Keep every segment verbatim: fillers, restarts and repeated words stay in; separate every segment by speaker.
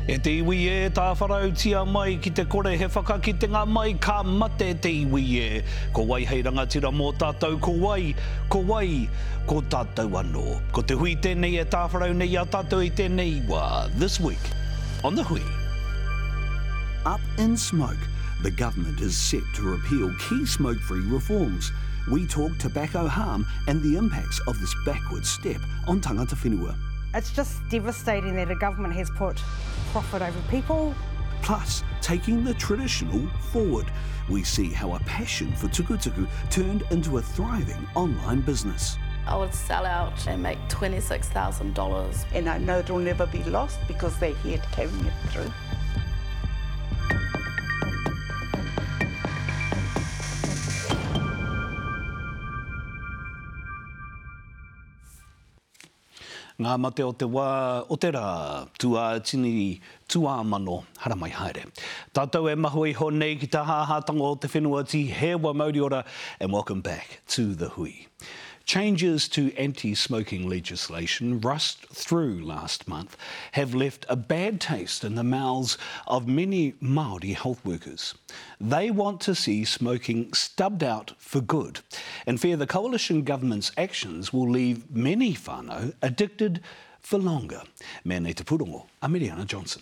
Speaker 1: E te iwi e, tā wharau tia mai ki te kore he whakakitenga mai ka mate te iwi e. Ko wai hei rangatira mō tātou, ko wai, ko wai, ko tātou anō. Ko te hui tēnei e tā wharau nei a tātou i tēnei wā. This week, on the hui.
Speaker 2: Up in smoke, the government is set to repeal key smoke-free reforms. We talk tobacco harm and the impacts of this backward step on tangata whenua.
Speaker 3: It's just devastating that a government has put profit over people.
Speaker 2: Plus, taking the traditional forward, we see how a passion for tukutuku turned into a thriving online business.
Speaker 4: I would sell out and make twenty-six thousand dollars.
Speaker 5: And I know it will never be lost because they're here carrying it through.
Speaker 1: Ngā mate o te wā, o te rā, tua tini tua mano haramai haere. Tātou e mahu iho nei ki tā hāhātanga o te whenua ti he wa mauri ora, and welcome back to the hui. Changes to anti-smoking legislation rushed through last month have left a bad taste in the mouths of many Māori health workers. They want to see smoking stubbed out for good and fear the coalition government's actions will leave many whānau addicted for longer. Mea nei te purongo, Ameliana Johnson.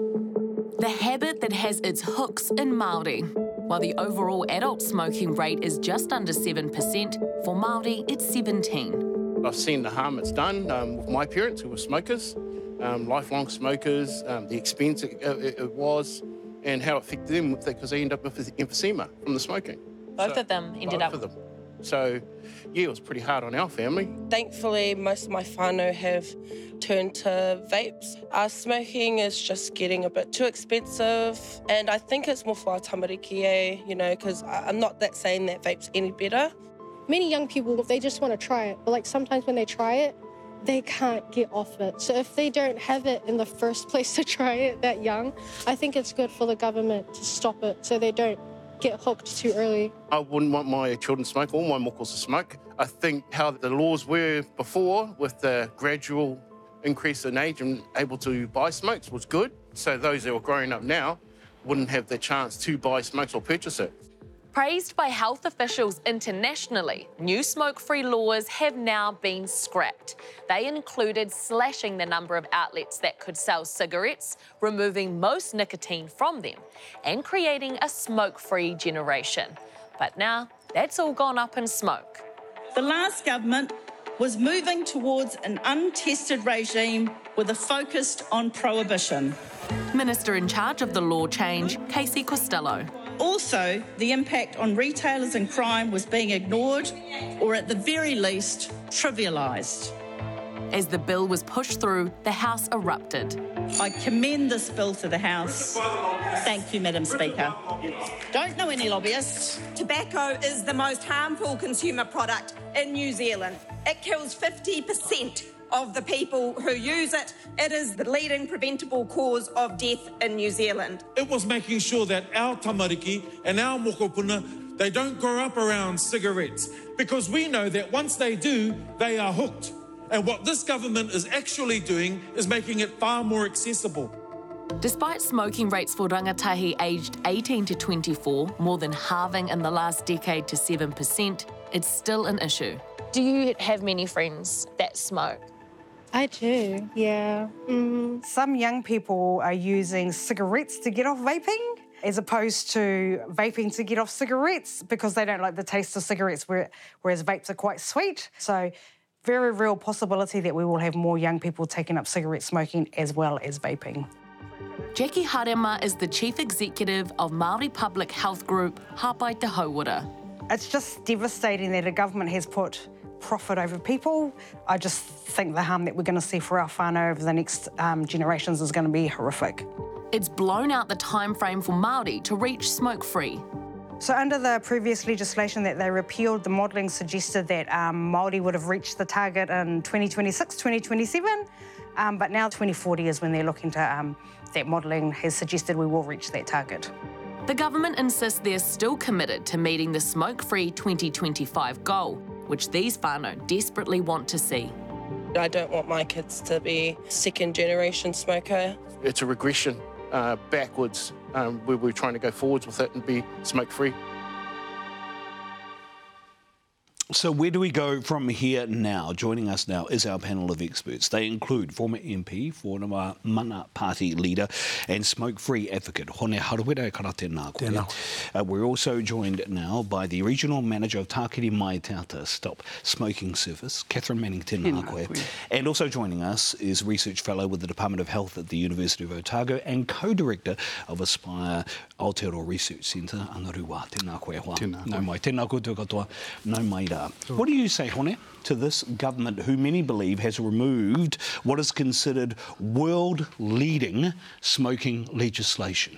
Speaker 6: The habit that has its hooks in Māori. While the overall adult smoking rate is just under seven percent, for Māori it's seventeen.
Speaker 7: I've seen the harm it's done um, with my parents who were smokers, um, lifelong smokers, um, the expense it, it, it was, and how it affected them because they end up with emphysema from the smoking.
Speaker 6: Both
Speaker 7: so,
Speaker 6: of them ended
Speaker 7: both
Speaker 6: up...
Speaker 7: Of them. So, yeah, it was pretty hard on our family.
Speaker 8: Thankfully, most of my whānau have turned to vapes. Uh, smoking is just getting a bit too expensive, and I think it's more for our tamariki, eh? You know, because I'm not that saying that vape's any better.
Speaker 9: Many young people, they just want to try it, but like sometimes when they try it, they can't get off it. So if they don't have it in the first place to try it that young, I think it's good for the government to stop it so they don't get hooked too early.
Speaker 7: I wouldn't want my children to smoke, all my mokos to smoke. I think how the laws were before with the gradual increase in age and able to buy smokes was good. So those that were growing up now wouldn't have the chance to buy smokes or purchase it.
Speaker 6: Praised by health officials internationally, new smoke-free laws have now been scrapped. They included slashing the number of outlets that could sell cigarettes, removing most nicotine from them, and creating a smoke-free generation. But now, that's all gone up in smoke.
Speaker 10: The last government was moving towards an untested regime with a focus on prohibition.
Speaker 6: Minister in charge of the law change, Casey Costello.
Speaker 10: Also, the impact on retailers and crime was being ignored, or at the very least, trivialised.
Speaker 6: As the bill was pushed through, the House erupted.
Speaker 10: I commend this bill to the House. Thank you, Madam Speaker. Don't know any lobbyists.
Speaker 11: Tobacco is the most harmful consumer product in New Zealand. It kills fifty percent of the people who use it. It is the leading preventable cause of death in New Zealand.
Speaker 12: It was making sure that our tamariki and our mokopuna, they don't grow up around cigarettes, because we know that once they do, they are hooked. And what this government is actually doing is making it far more accessible.
Speaker 6: Despite smoking rates for rangatahi aged eighteen to twenty-four, more than halving in the last decade to seven percent, it's still an issue. Do you have many friends that smoke?
Speaker 9: I do, yeah. Mm.
Speaker 3: Some young people are using cigarettes to get off vaping as opposed to vaping to get off cigarettes because they don't like the taste of cigarettes, whereas vapes are quite sweet. So very real possibility that we will have more young people taking up cigarette smoking as well as vaping.
Speaker 6: Jackie Harema is the Chief Executive of Māori Public Health Group, Hapai Te Hauora.
Speaker 3: It's just devastating that a government has put profit over people. I just think the harm that we're going to see for our whānau over the next um, generations is going to be horrific.
Speaker 6: It's blown out the time frame for Māori to reach smoke-free.
Speaker 3: So under the previous legislation that they repealed, the modelling suggested that um, Māori would have reached the target in twenty twenty-six, twenty twenty-seven, um, but now twenty forty is when they're looking to, um, that modelling has suggested we will reach that target.
Speaker 6: The government insists they're still committed to meeting the smoke-free twenty twenty-five goal, which these whānau desperately want to see.
Speaker 8: I don't want my kids to be second generation smoker.
Speaker 7: It's a regression uh, backwards um, where we're trying to go forwards with it and be smoke-free.
Speaker 1: So where do we go from here now? Joining us now is our panel of experts. They include former M P, former Mana Party leader and smoke-free advocate, Hone Harawira Kara tēnā koe. Uh, we're also joined now by the Regional Manager of Tākiri Mai Te Ata Stop Smoking Service, Catherine Manning tēnā koe. And also joining us is Research Fellow with the Department of Health at the University of Otago and Co-Director of Aspire Aotearoa Research Centre, Angarua. Tēnā koe hoa.
Speaker 13: Tēnā koe.
Speaker 1: Nau mai. Tēnā koe tū katoa. Nau mai rā. What do you say, Hone, to this government who many believe has removed what is considered world-leading smoking legislation?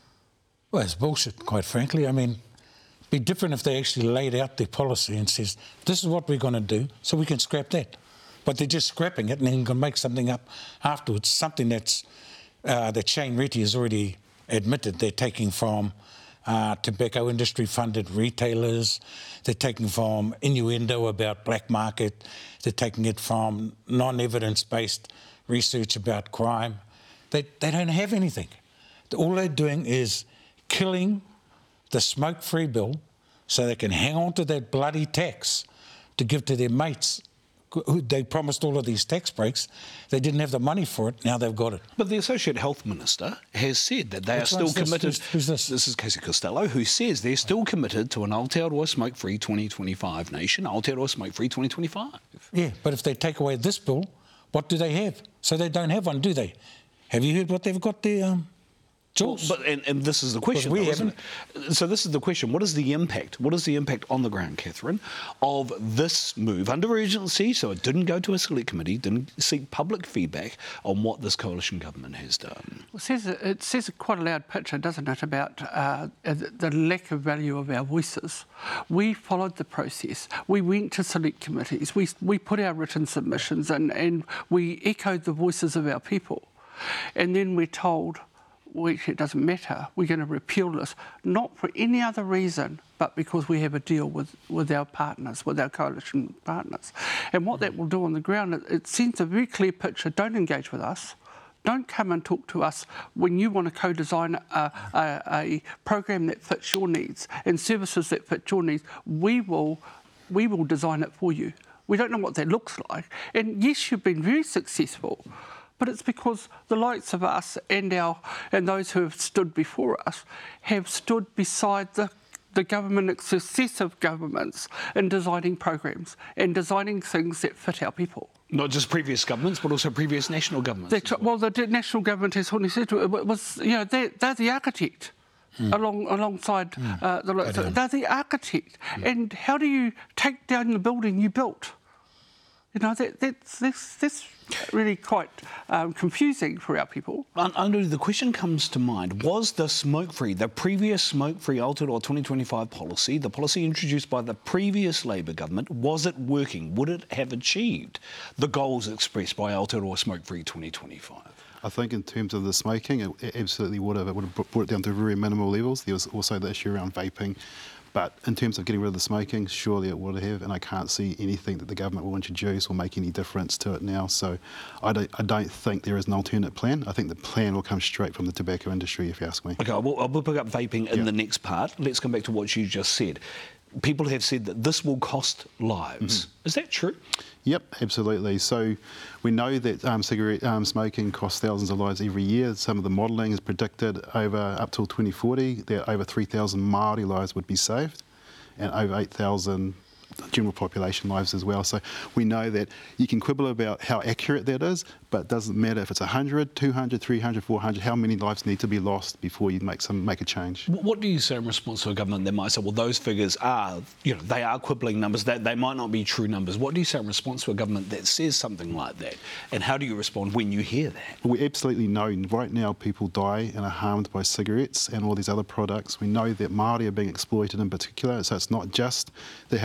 Speaker 14: Well, it's bullshit, quite frankly. I mean, it'd be different if they actually laid out their policy and says, this is what we're going to do, so we can scrap that. But they're just scrapping it and then going to make something up afterwards, something that's uh, that Shane Reti has already admitted they're taking from Uh, tobacco industry funded retailers, they're taking from innuendo about black market, they're taking it from non-evidence based research about crime. They, they don't have anything. All they're doing is killing the smoke-free bill so they can hang on to that bloody tax to give to their mates. They promised all of these tax breaks. They didn't have the money for it. Now they've got it.
Speaker 1: But the Associate Health Minister has said that they
Speaker 14: Which
Speaker 1: are still
Speaker 14: this?
Speaker 1: committed.
Speaker 14: Who's, who's this?
Speaker 1: This is Casey Costello, who says they're still committed to an Aotearoa smoke-free twenty twenty-five nation, Aotearoa smoke-free twenty twenty-five.
Speaker 14: Yeah, but if they take away this bill, what do they have? So they don't have one, do they? Have you heard what they've got there, um, Jules?
Speaker 1: Well, but and, and this is the question.
Speaker 14: We
Speaker 1: though,
Speaker 14: haven't.
Speaker 1: Isn't it? So this is the question. What is the impact? What is the impact on the ground, Catherine, of this move under urgency? So it didn't go to a select committee, didn't seek public feedback on what this coalition government has done.
Speaker 15: Well, it says, it says quite a loud picture, doesn't it, about uh, the lack of value of our voices. We followed the process. We went to select committees. We, we put our written submissions in and we echoed the voices of our people. And then we're told, well, it doesn't matter, we're going to repeal this, not for any other reason, but because we have a deal with, with our partners, with our coalition partners. And what that will do on the ground, it, it sends a very clear picture, don't engage with us, don't come and talk to us when you want to co-design a, a, a program that fits your needs and services that fit your needs. We will, we will design it for you. We don't know what that looks like. And yes, you've been very successful, but it's because the likes of us and our and those who have stood before us have stood beside the, the government, successive governments, in designing programs and designing things that fit our people.
Speaker 1: Not just previous governments, but also previous national governments.
Speaker 15: That's, well, the national government, as Hone said, was, you know, they're, they're the architect. Mm. Along, alongside mm. uh, the... They're, they're the architect. Mm. And how do you take down the building you built? You know, that, that's, that's, that's really quite um, confusing for our people.
Speaker 1: Under the question comes to mind, was the smoke-free, the previous smoke-free Aotearoa twenty twenty-five policy, the policy introduced by the previous Labour government, was it working? Would it have achieved the goals expressed by Aotearoa smoke-free twenty twenty-five?
Speaker 13: I think in terms of the smoking, it, it absolutely would have. It would have brought it down to very minimal levels. There was also the issue around vaping. But in terms of getting rid of the smoking, surely it would have, and I can't see anything that the government will introduce will make any difference to it now. So I don't, I don't think there is an alternate plan. I think the plan will come straight from the tobacco industry, if you ask me.
Speaker 1: OK, we'll, we'll pick up vaping in
Speaker 13: yeah.
Speaker 1: the next part. Let's come back to what you just said. People have said that this will cost lives. Mm-hmm. Is that true?
Speaker 13: Yep, absolutely. So we know that um, cigarette um, smoking costs thousands of lives every year. Some of the modelling is predicted over up till twenty forty that over three thousand Māori lives would be saved and over eight thousand general population lives as well. So we know that you can quibble about how accurate that is, but it doesn't matter if it's one hundred, two hundred, three hundred, four hundred, how many lives need to be lost before you make some make a change.
Speaker 1: What do you say in response to a government that might say, well, those figures are, you know, they are quibbling numbers, they, they might not be true numbers. What do you say in response to a government that says something like that? And how do you respond when you hear that?
Speaker 13: We absolutely know right now people die and are harmed by cigarettes and all these other products. We know that Māori are being exploited in particular, so it's not just the health harm,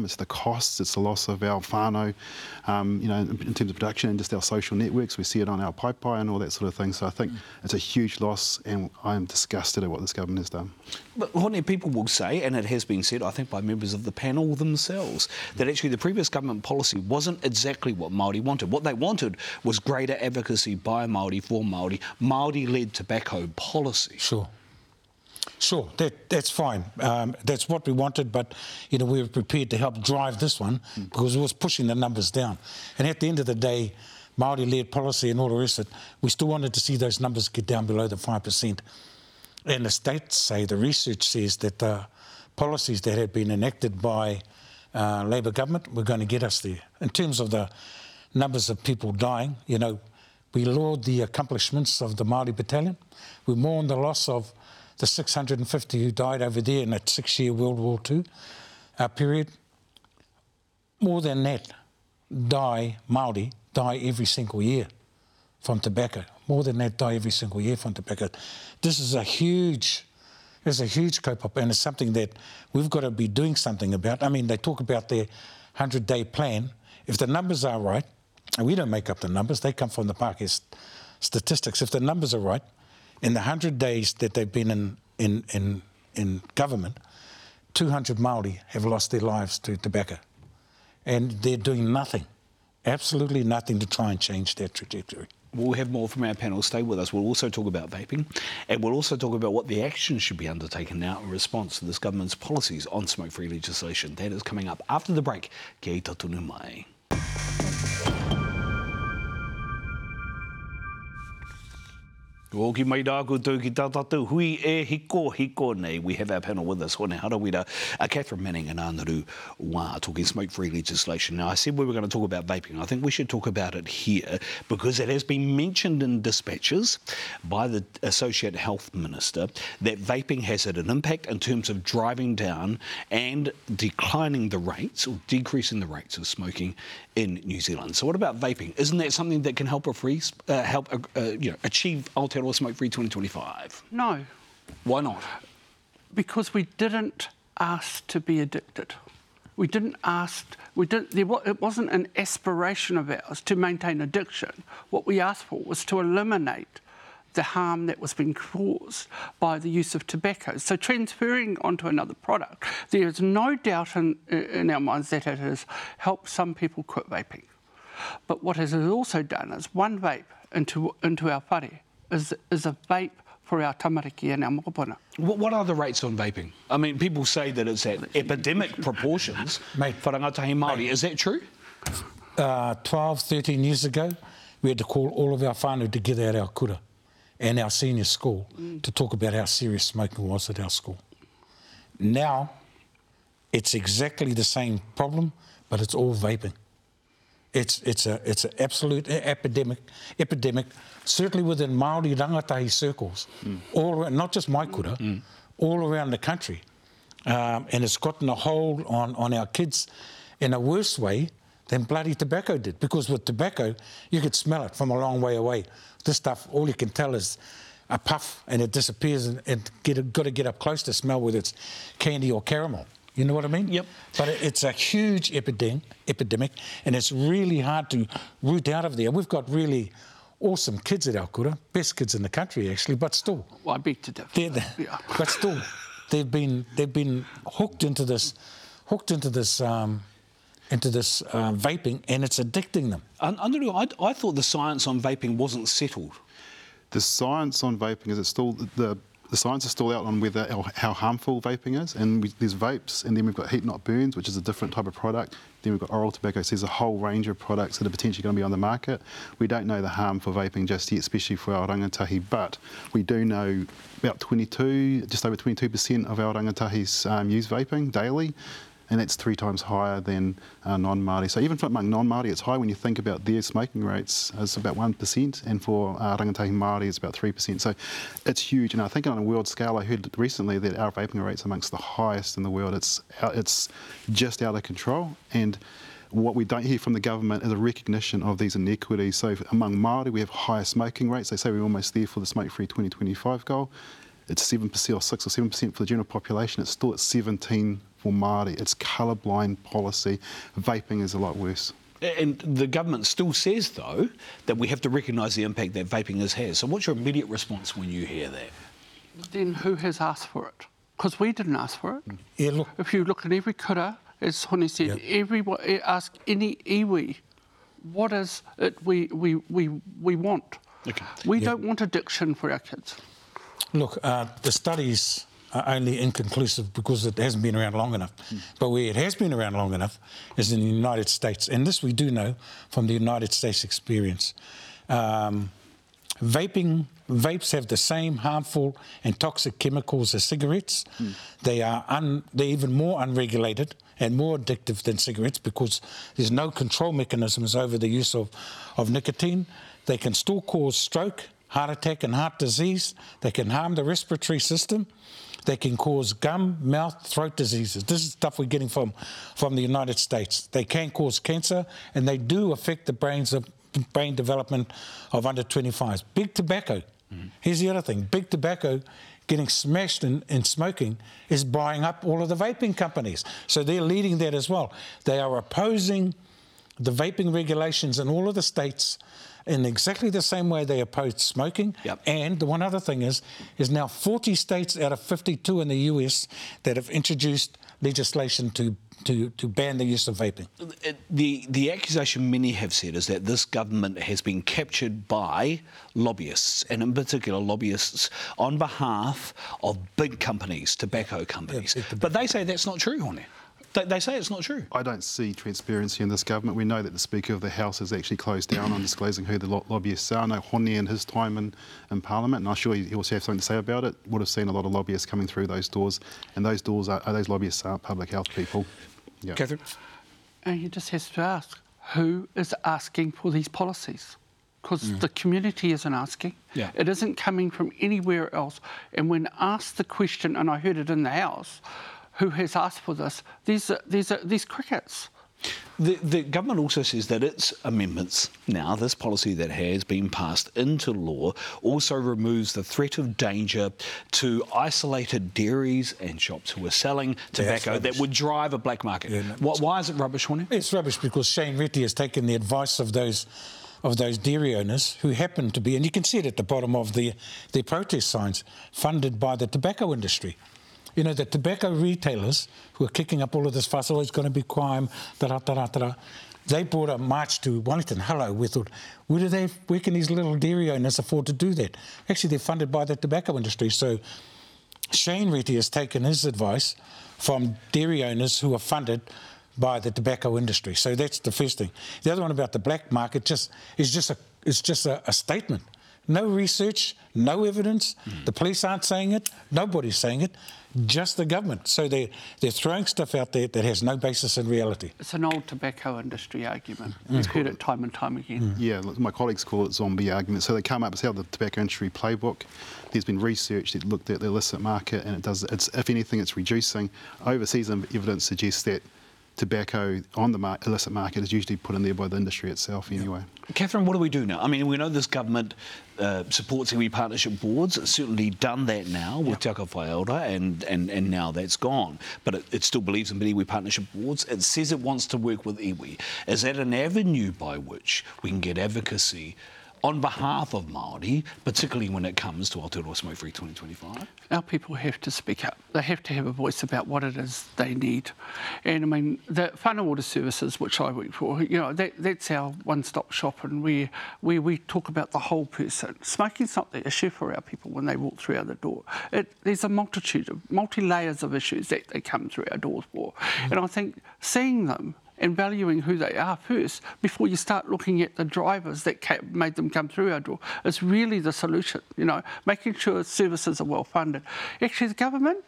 Speaker 13: it's the costs, it's the loss of our whānau, um, you know, in, in terms of production and just our social networks. We see it on our paipai and all that sort of thing. So I think mm. it's a huge loss, and I'm disgusted at what this government has done.
Speaker 1: But Hone, people will say, and it has been said, I think by members of the panel themselves, that actually the previous government policy wasn't exactly what Māori wanted. What they wanted was greater advocacy by Māori for Māori, Māori-led tobacco policy.
Speaker 14: Sure. Sure, that, that's fine. Um, that's what we wanted, but you know we were prepared to help drive this one mm. because it was pushing the numbers down. And at the end of the day, Māori-led policy and all the rest of it, we still wanted to see those numbers get down below the five percent. And the states say, the research says that the policies that have been enacted by uh, Labour government were going to get us there. In terms of the numbers of people dying, you know, we laud the accomplishments of the Māori battalion. We mourn the loss of the six hundred fifty who died over there in that six-year World War Two uh, period. More than that, die, Māori, die every single year from tobacco. More than that, die every single year from tobacco. This is a huge, this is a huge cope-up, and it's something that we've got to be doing something about. I mean, they talk about their hundred-day plan. If the numbers are right, and we don't make up the numbers, they come from the Pākehā statistics. If the numbers are right, in the hundred days that they've been in, in, in, in government, two hundred Māori have lost their lives to tobacco. And they're doing nothing, absolutely nothing to try and change that trajectory.
Speaker 1: We'll have more from our panel. Stay with us. We'll also talk about vaping, and we'll also talk about what the action should be undertaken now in response to this government's policies on smoke-free legislation. That is coming up after the break. Kia tatunu mai. O ki mai rāku tau ki tātātou hui e hiko hiko nei. We have our panel with us. Hone Harawira, uh, Catherine Manning and Anaru Wā, talking smoke-free legislation. Now, I said we were going to talk about vaping. I think we should talk about it here because it has been mentioned in dispatches by the Associate Health Minister that vaping has had an impact in terms of driving down and declining the rates or decreasing the rates of smoking in New Zealand. So what about vaping? Isn't that something that can help a free, uh, help uh, you know, achieve Aotearoa Smoke-Free twenty twenty-five?
Speaker 15: No.
Speaker 1: Why not?
Speaker 15: Because we didn't ask to be addicted. We didn't ask, we didn't, there, it wasn't an aspiration of ours to maintain addiction. What we asked for was to eliminate the harm that was being caused by the use of tobacco. So transferring onto another product, there is no doubt in, in our minds that it has helped some people quit vaping. But what it has also done is one vape into, into our whare is, is a vape for our tamariki and our mokopuna.
Speaker 1: What, what are the rates on vaping? I mean, people say that it's at epidemic proportions.
Speaker 14: Mate,
Speaker 1: for rangatahi Māori, mate, is that true?
Speaker 14: Uh, twelve, thirteen years ago, we had to call all of our whānau together at our kura and our senior school mm. to talk about how serious smoking was at our school. Now, it's exactly the same problem, but it's all vaping. It's it's a it's an absolute epidemic, epidemic. Certainly within Māori rangatahi circles, mm. all around, not just my kura, mm. all around the country, um, and it's gotten a hold on on our kids in a worse way than bloody tobacco did. Because with tobacco, you could smell it from a long way away. This stuff, all you can tell is a puff and it disappears, and, and get got to get up close to smell whether it's candy or caramel. You know what I mean?
Speaker 1: Yep.
Speaker 14: But it, it's a huge epidemic, epidemic, and it's really hard to root out of there. We've got really awesome kids at our kura, best kids in the country actually, but still.
Speaker 15: Well, I beg to differ.
Speaker 14: Yeah. But still, they've been they've been hooked into this, hooked into this. Um, into this uh, vaping, and it's addicting them.
Speaker 1: Anaru, I, I thought the science on vaping wasn't settled.
Speaker 13: The science on vaping is it's still the the science is still out on whether how, how harmful vaping is, and we, there's vapes, and then we've got heat not burns, which is a different type of product. Then we've got oral tobacco. So there's a whole range of products that are potentially going to be on the market. We don't know the harm for vaping just yet, especially for our rangatahi, but we do know about twenty-two, just over twenty-two percent of our rangatahis um, use vaping daily. And that's three times higher than uh, non-Māori. So even for among non-Māori, it's high when you think about their smoking rates. It's about one percent, and for uh, rangatahi Māori, it's about three percent. So it's huge. And I think on a world scale, I heard recently that our vaping rate's amongst the highest in the world. It's, it's just out of control. And what we don't hear from the government is a recognition of these inequities. So among Māori, we have higher smoking rates. They say we're almost there for the smoke-free twenty twenty-five goal. it's seven percent or six or seven percent for the general population. It's still at seventeen for Māori. It's colourblind policy. Vaping is a lot worse.
Speaker 1: And the government still says, though, that we have to recognise the impact that vaping has had. So what's your immediate response when you hear that?
Speaker 15: Then who has asked for it? Because we didn't ask for it.
Speaker 14: Yeah, look.
Speaker 15: If you look at every kura, as Hone said, yep. everyone ask any iwi, what is it we we we, we want? Okay. We yep. don't want addiction for our kids.
Speaker 14: Look, uh, the studies are only inconclusive because it hasn't been around long enough. Mm. But where it has been around long enough is in the United States. And this we do know from the United States experience. Um, vaping, vapes have the same harmful and toxic chemicals as cigarettes. Mm. They are un, they're even more unregulated and more addictive than cigarettes because there's no control mechanisms over the use of, of nicotine. They can still cause stroke, heart attack and heart disease. They can harm the respiratory system. They can cause gum, mouth, throat diseases. This is stuff we're getting from, from the United States. They can cause cancer, and they do affect the brains of, brain development of under twenty-fives. Big tobacco. Mm. Here's the other thing. Big tobacco getting smashed in, in smoking is buying up all of the vaping companies. So they're leading that as well. They are opposing the vaping regulations in all of the states in exactly the same way they opposed smoking. Yep. And the one other thing is, is now forty states out of fifty-two in the U S that have introduced legislation to, to, to ban the use of vaping.
Speaker 1: The, the accusation many have said is that this government has been captured by lobbyists, and in particular lobbyists on behalf of big companies, tobacco companies. Yeah, tobacco. But they say that's not true, Hone. They, they say it's not true.
Speaker 13: I don't see transparency in this government. We know that the Speaker of the House has actually closed down on disclosing who the lo lobbyists are. I know Hone in his time in, in Parliament, and I'm sure he also has something to say about it, would have seen a lot of lobbyists coming through those doors, and those doors are, those lobbyists aren't public health people. Yep.
Speaker 1: Catherine?
Speaker 15: And he just has to ask, who is asking for these policies? Because mm. the community isn't asking. Yeah. It isn't coming from anywhere else. And when asked the question, and I heard it in the House, who has asked for this, these are, these are, these crickets.
Speaker 1: The, the government also says that its amendments now, this policy that has been passed into law, also removes the threat of danger to isolated dairies and shops who are selling tobacco yeah, that would drive a black market. Yeah, no, why, why is it rubbish, Hone?
Speaker 14: It's rubbish because Shane Reti has taken the advice of those of those dairy owners who happen to be, and you can see it at the bottom of the, their protest signs, funded by the tobacco industry. You know, the tobacco retailers who are kicking up all of this fuss, oh, it's going to be crime, da da da da. They brought a march to Wellington. Hello, we thought, where do they, where can these little dairy owners afford to do that? Actually, they're funded by the tobacco industry. So Shane Reti has taken his advice from dairy owners who are funded by the tobacco industry. So that's the first thing. The other one about the black market just is just a, it's just a, a statement. No research, no evidence. Mm. The police aren't saying it. Nobody's saying it. Just the government. So they're, they're throwing stuff out there that has no basis in reality.
Speaker 15: It's an old tobacco industry argument. Mm. We've heard it time and time again.
Speaker 13: Mm. Yeah, my colleagues call it zombie argument. So they come up, it's how the tobacco industry playbook. There's been research that looked at the illicit market, and it does. It's, if anything, it's reducing. Overseas evidence suggests that tobacco on the mar illicit market is usually put in there by the industry itself anyway.
Speaker 1: Catherine, what do we do now? I mean, we know this government uh, supports iwi partnership boards. It's certainly done that now with Te Ako Whaeora, and, and, and now that's gone. But it, it still believes in iwi partnership boards. It says it wants to work with iwi. Is that an avenue by which we can get advocacy on behalf of Māori, particularly when it comes to Aotearoa Smoke Free twenty twenty-five?
Speaker 15: Our people have to speak up. They have to have a voice about what it is they need. And I mean, the Whānau Water Services, which I work for, you know, that, that's our one-stop shop, and we, we, we talk about the whole person. Smoking's not the issue for our people when they walk through out the door. It, there's a multitude of, multi-layers of issues that they come through our doors for. Mm. And I think seeing them and valuing who they are first before you start looking at the drivers that made them come through our door is really the solution, you know, making sure services are well funded. Actually, the government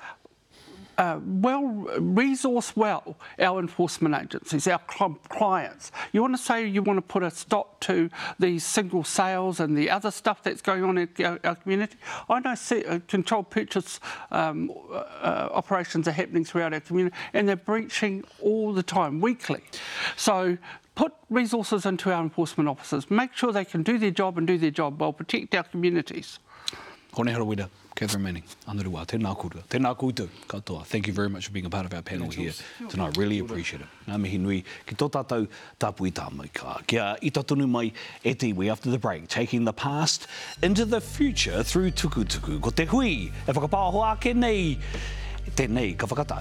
Speaker 15: uh, well resource well our enforcement agencies, our clients. You want to say you want to put a stop to these single sales and the other stuff that's going on in our, our community. I know see, uh, controlled purchase um, uh, operations are happening throughout our community, and they're breaching all the time, weekly. So put resources into our enforcement officers, make sure they can do their job and do their job well, protect our communities.
Speaker 1: Hone Harawira, Catherine Manning, Anarua, tēnā koutou, tēnā koutou, katoa. Thank you very much for being a part of our panel here tonight. Really appreciate it. Ngā mihi nui, ki tō tātou tāpui tā mai ka. Kia ita tonu mai e te iwi after the break, taking the past into the future through tuku tuku. Ko te hui, e whakapāho ake nei, tēnei ka whakatau.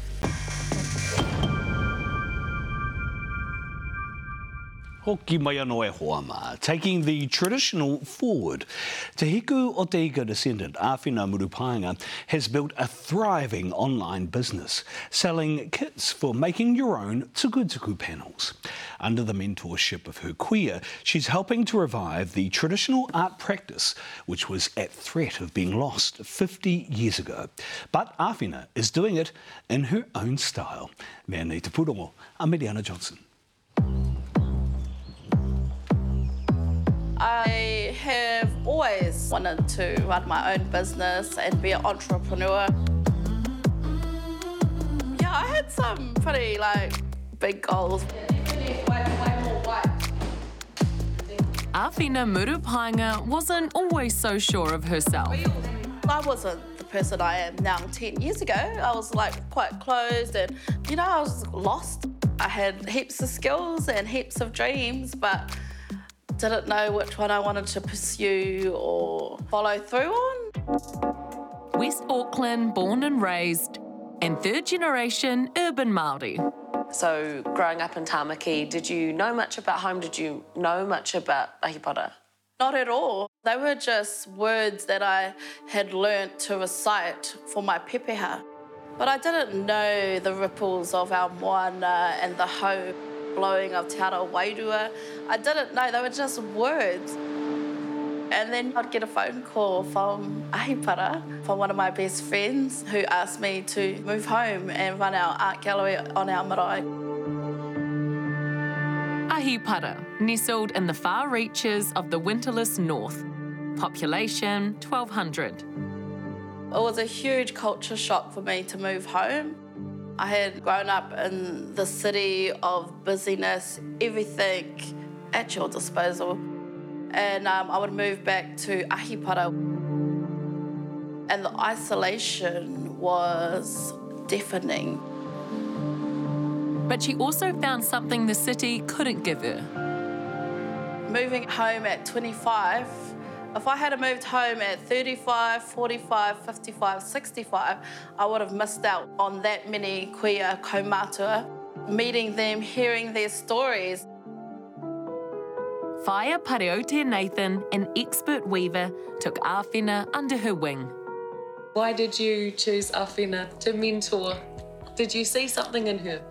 Speaker 1: Hoki mai anō e hoama, taking the traditional forward. Te hiku o te ika descendant, Āwhina Murupaenga, has built a thriving online business, selling kits for making your own tuku tuku panels. Under the mentorship of her kuia, she's helping to revive the traditional art practice, which was at threat of being lost fifty years ago. But Āwhina is doing it in her own style. Mea nei te purongo, a Mediana Johnson.
Speaker 4: I have always wanted to run my own business and be an entrepreneur. Yeah, I had some pretty like big goals.
Speaker 6: Āwhina Murupaenga wasn't always so sure of herself.
Speaker 4: I wasn't the person I am now ten years ago. I was like quite closed and, you know, I was lost. I had heaps of skills and heaps of dreams, but didn't know which one I wanted to pursue or follow through on.
Speaker 6: West Auckland, born and raised, and third generation urban Māori.
Speaker 16: So growing up in Tāmaki, did you know much about home? Did you know much about ahipara?
Speaker 4: Not at all. They were just words that I had learnt to recite for my pepeha. But I didn't know the ripples of our moana and the hau blowing of Te Ara Wairua. I didn't know, they were just words. And then I'd get a phone call from ahipara, from one of my best friends, who asked me to move home and run our art gallery on our marae.
Speaker 6: Ahipara, nestled in the far reaches of the winterless north. Population twelve hundred.
Speaker 4: It was a huge culture shock for me to move home. I had grown up in the city of busyness, everything at your disposal. And um, I would move back to ahipara. And the isolation was deafening.
Speaker 6: But she also found something the city couldn't give her.
Speaker 4: Moving home at twenty-five, if I had moved home at thirty-five, forty-five, fifty-five, sixty-five, I would have missed out on that many kuia kaumātua, meeting them, hearing their stories.
Speaker 6: Whaia Pareote Nathan, an expert weaver, took Āwhina under her wing.
Speaker 16: Why did you choose Āwhina to mentor? Did you see something in her?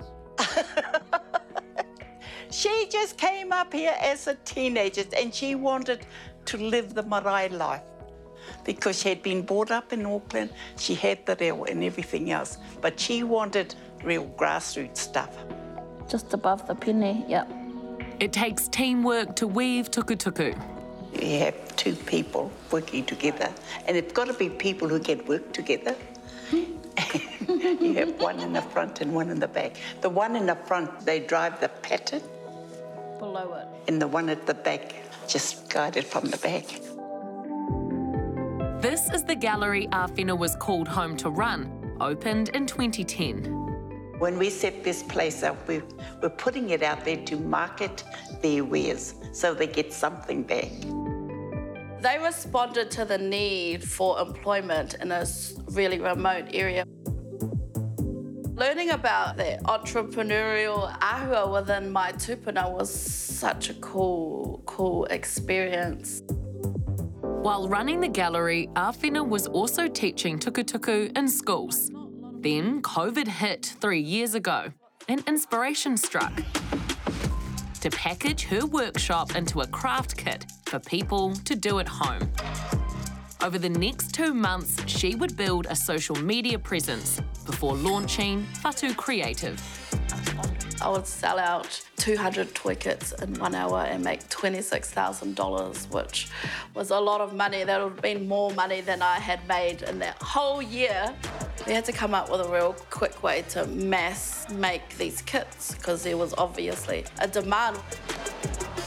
Speaker 5: She just came up here as a teenager and she wanted to live the marae life because she had been brought up in Auckland. She had the reo and everything else, but she wanted real grassroots stuff.
Speaker 4: Just above the pene, yep.
Speaker 6: It takes teamwork to weave tuku tuku.
Speaker 5: You have two people working together, and it's got to be people who can work together. You have one in the front and one in the back. The one in the front, they drive the pattern.
Speaker 4: Below it.
Speaker 5: And the one at the back, just guide it from the back.
Speaker 6: This is the gallery Āwhina was called home to run, opened in twenty ten.
Speaker 5: When we set this place up, we, we're putting it out there to market their wares so they get something back.
Speaker 4: They responded to the need for employment in a really remote area. Learning about the entrepreneurial ahua within my tupuna was such a cool, cool experience.
Speaker 6: While running the gallery, Āwhina was also teaching tuku tuku in schools. Then COVID hit three years ago, and inspiration struck to package her workshop into a craft kit for people to do at home. Over the next two months, she would build a social media presence before launching Whatu Creative.
Speaker 4: I would sell out two hundred toy kits in one hour and make twenty-six thousand dollars, which was a lot of money. That would have been more money than I had made in that whole year. We had to come up with a real quick way to mass make these kits because there was obviously a demand.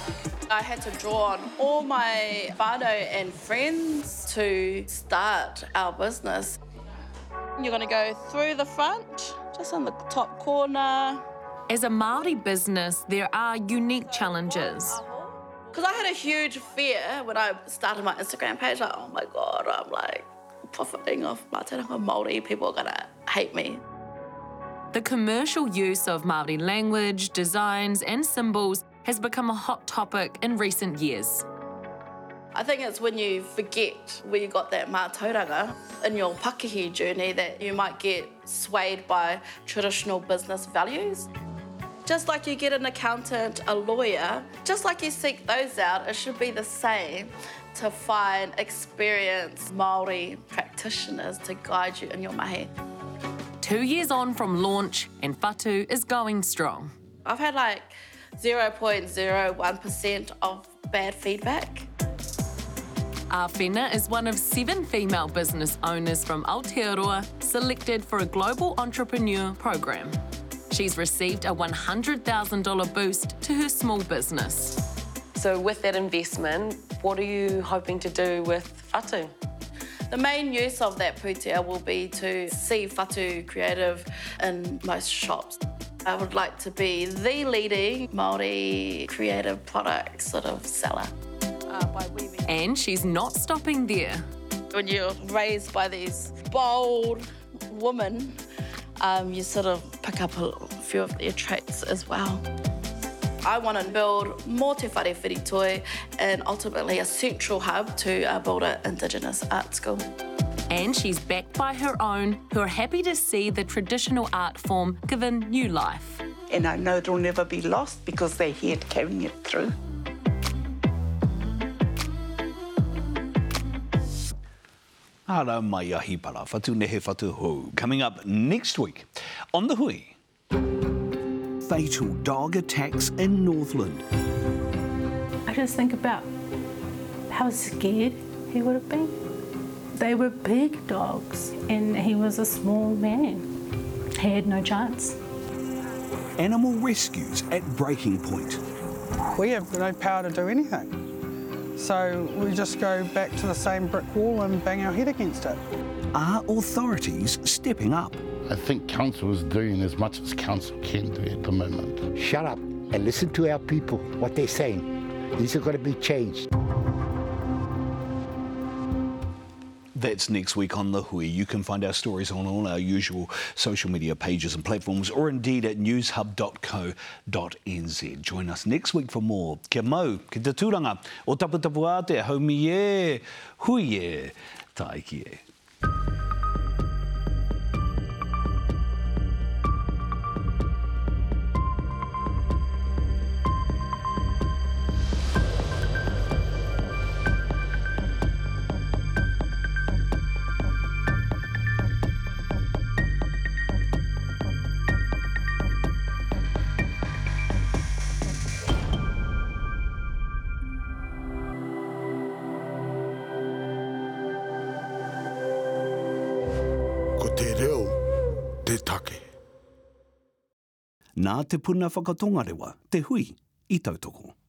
Speaker 4: I had to draw on all my whānau and friends to start our business. You're going to go through the front, just in the top corner.
Speaker 6: As a Māori business, there are unique challenges.
Speaker 4: Because I had a huge fear when I started my Instagram page, like, oh my God, I'm like profiting off Mātauranga Māori, people are going to hate me.
Speaker 6: The commercial use of Māori language, designs and symbols has become a hot topic in recent years.
Speaker 4: I think it's when you forget where you got that mātauranga in your Pakihi journey that you might get swayed by traditional business values. Just like you get an accountant, a lawyer, just like you seek those out, it should be the same to find experienced Māori practitioners to guide you in your mahi.
Speaker 6: Two years on from launch and Whatu is going strong.
Speaker 4: I've had like zero point zero one percent of bad feedback.
Speaker 6: Awhina is one of seven female business owners from Aotearoa selected for a Global Entrepreneur program. She's received a one hundred thousand dollars boost to her small business.
Speaker 16: So with that investment, what are you hoping to do with Whatu?
Speaker 4: The main use of that pūtea will be to see Whatu creative in most shops. I would like to be the leading Māori creative product sort of seller. Uh, by weaving.
Speaker 6: And she's not stopping there.
Speaker 4: When you're raised by these bold women, um, you sort of pick up a few of their traits as well. I want to build more Te Whare Whiritoi and ultimately a central hub to uh, build an Indigenous art school.
Speaker 6: And she's backed by her own, who are happy to see the traditional art form given new life.
Speaker 5: And I know it'll never be lost because they're here carrying it through.
Speaker 1: Ara mai ahi para, whatu nehe whatu hou. Coming up next week on The Hui.
Speaker 2: Fatal dog attacks in Northland.
Speaker 17: I just think about how scared he would have been. They were big dogs and he was a small man. He had no chance.
Speaker 2: Animal rescues at breaking point.
Speaker 18: We have no power to do anything. So we just go back to the same brick wall and bang our head against it.
Speaker 2: Are authorities stepping up?
Speaker 19: I think council is doing as much as council can do at the moment.
Speaker 20: Shut up and listen to our people, what they're saying. These are going to be changed.
Speaker 1: That's next week on The Hui. You can find our stories on all our usual social media pages and platforms, or indeed at newshub dot co dot n z. Join us next week for more. Kia mau, ki te tūranga, o tapu tapu ate, haumi e, hui e, taiki e. Nā te puna whakatongarewa, te hui, i tautoko.